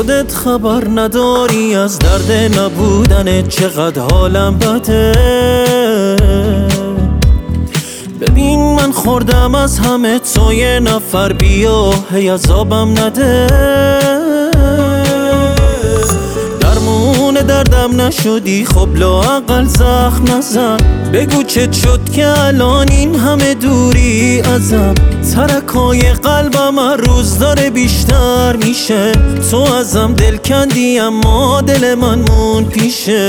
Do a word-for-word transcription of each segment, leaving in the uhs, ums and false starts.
خودت خبر نداری از درد نبودن چقدر حالم بده. ببین من خوردم از همه، تو یه نفر بیا هی عذابم نده. درمون دردم نشدی خب لااقل زخم نزن. بگو چه شد که الان این همه دوری ازم. ترکای قلبم هر روز داره بیشتر میشه. تو ازم دل کندی اما دل من مون پیشه.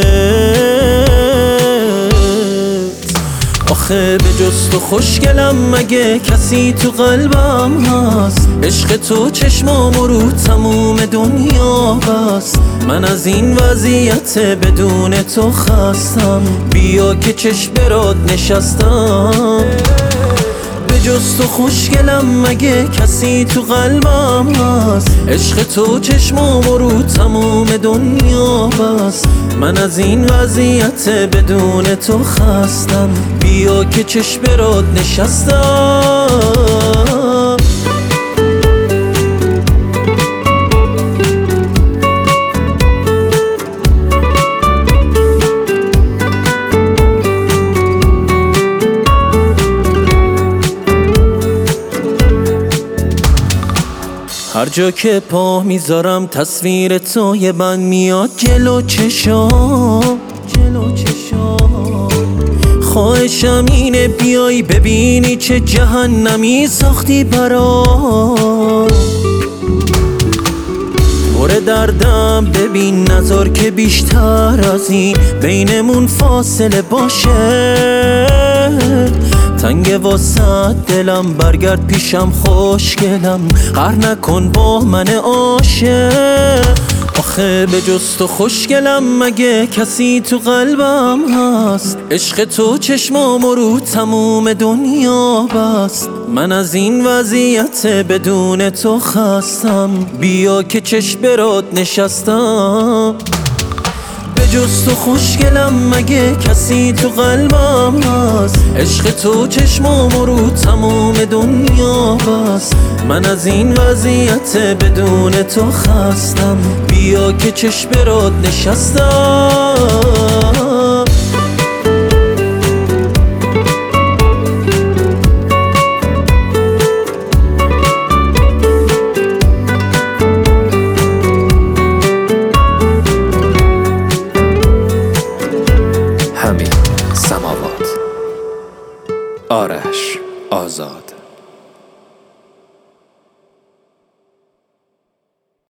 آخه به جز تو خوشگلم مگه کسی تو قلبم هست؟ عشق تو چشمامو رو تموم دنیا بست. من از این وضعیت بدون تو خستم. بیا که چشم برات نشستم. به جز تو خوشگلم مگه کسی تو قلبم هست؟ عشق تو چشمامو رو تموم دنیا بست. من از این وضعیت بدون تو خستم. بیا که چشم برات نشستم. هر جا که پا میذارم تصویر تو یه بند میاد جلو چشام، جلو چشام. خواهشم اینه بیای ببینی چه جهنمی ساختی برام. پر دردم ببین نذار که بیشتر از این بینمون فاصله باشه. تنگ واسه دلم برگرد پیشم خوشگلم. قهر نکن با من عاشق. آخه به جز تو خوشگلم مگه کسی تو قلبم هست؟ عشق تو چشمامو رو تموم دنیا بست. من از این وضعیت بدون تو خستم. بیا که چشم برات نشستم. به جز تو خوشگلم مگه کسی تو قلبم هست؟ عشق تو چشمامو رو تموم دنیا بست. من از این وضعیت بدون تو خستم. بیا که چشم برات نشستم. همین سماوات. آرش آزاد.